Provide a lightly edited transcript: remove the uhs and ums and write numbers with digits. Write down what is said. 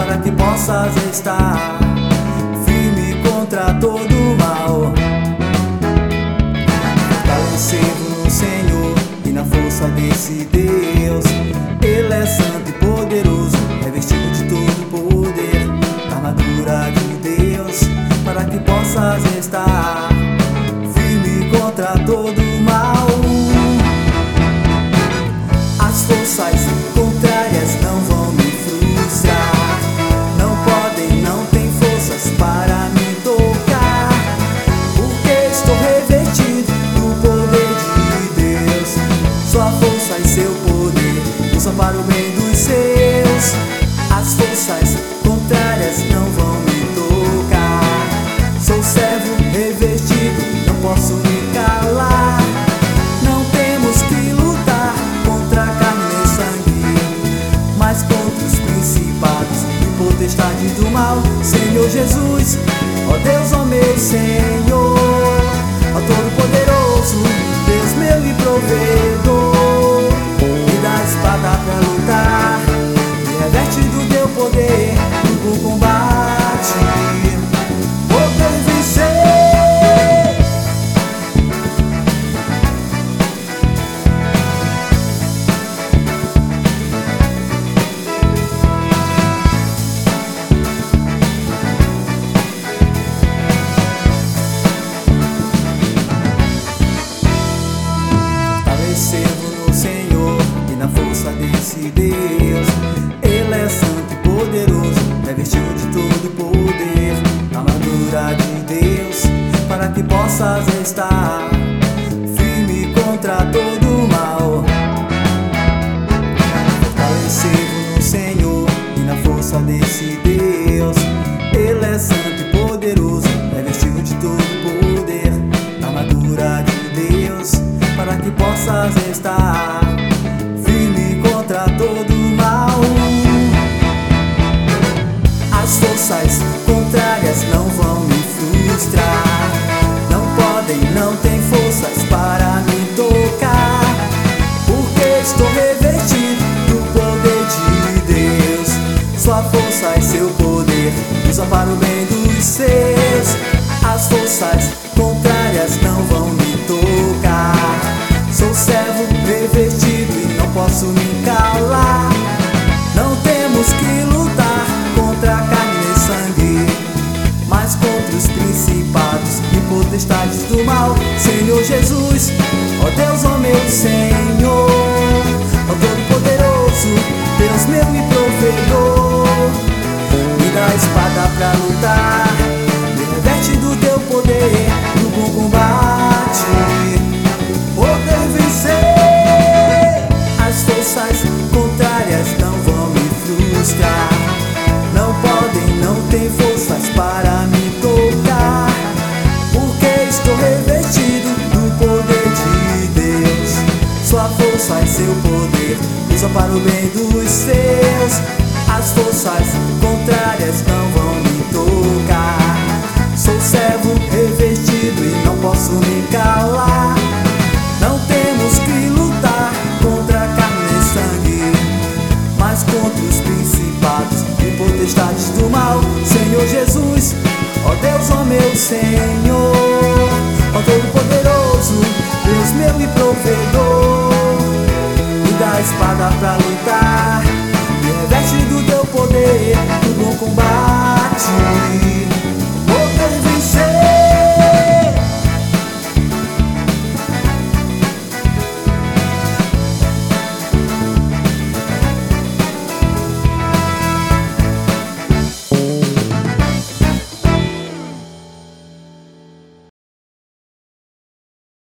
para que possas estar firme contra todo o mal. Fortalecendo no Senhor e na força desse Deus. Ele é santo e poderoso, revestido de todo poder, da armadura de Deus, para que possas estar firme contra todo o mal. As forças contrárias não vão me frustrar, não podem, não têm forças para me tocar, porque estou revestido do poder de Deus. Sua força e seu poder usa para o bem dos seus. As forças contrárias não vão me tocar. Sou servo revestido, não posso me calar. Não temos que lutar contra a carne nem sangue, mas contra os principados e potestades do mal. Senhor Jesus, ó Deus, ó meu Senhor, ó Todo-Poderoso, Deus meu e provedor, me dá a espada pra lutar, me reveste do teu poder no bom combate, poder vencer. Fortalecendo no Senhor e na força desse Deus. Ele é santo e poderoso, revestido de todo poder, a armadura de Deus, para que possas estar firme contra todo o mal. Fortalecendo no Senhor e na força desse Deus. Ele é santo e poderoso, revestido de todo poder, a armadura de Deus, para que possas estar firme contra todo o mal. As forças contrárias não vão me frustrar, não podem, não têm forças para me tocar, porque estou revestido do poder de Deus. Sua força e seu poder usa para o bem dos seus. As forças contrárias não vão me tocar. Sou servo revestido e não posso me calar. Não temos que lutar contra a carne nem sangue, mas contra os principados e potestades do mal. Senhor Jesus, ó Deus, ó meu Senhor, ó Todo-Poderoso, Deus meu e provedor, me dá a espada pra lutar, me reveste do teu poder no bom combate, poder vencer. As forças contrárias não vão me frustrar, não podem, não têm forças para me tocar, porque estou revestido do poder de Deus. Sua força e seu poder usa para o bem dos seus. As forças contrárias não vão me tocar. Sou servo revestido e não posso me calar. Não temos que lutar contra a carne nem sangue, mas contra os principados e potestades do mal. Senhor Jesus, ó Deus, ó meu Senhor, ó Todo-Poderoso, Deus meu e provedor, me dá a espada pra lutar, me reveste do teu poder no bom combate.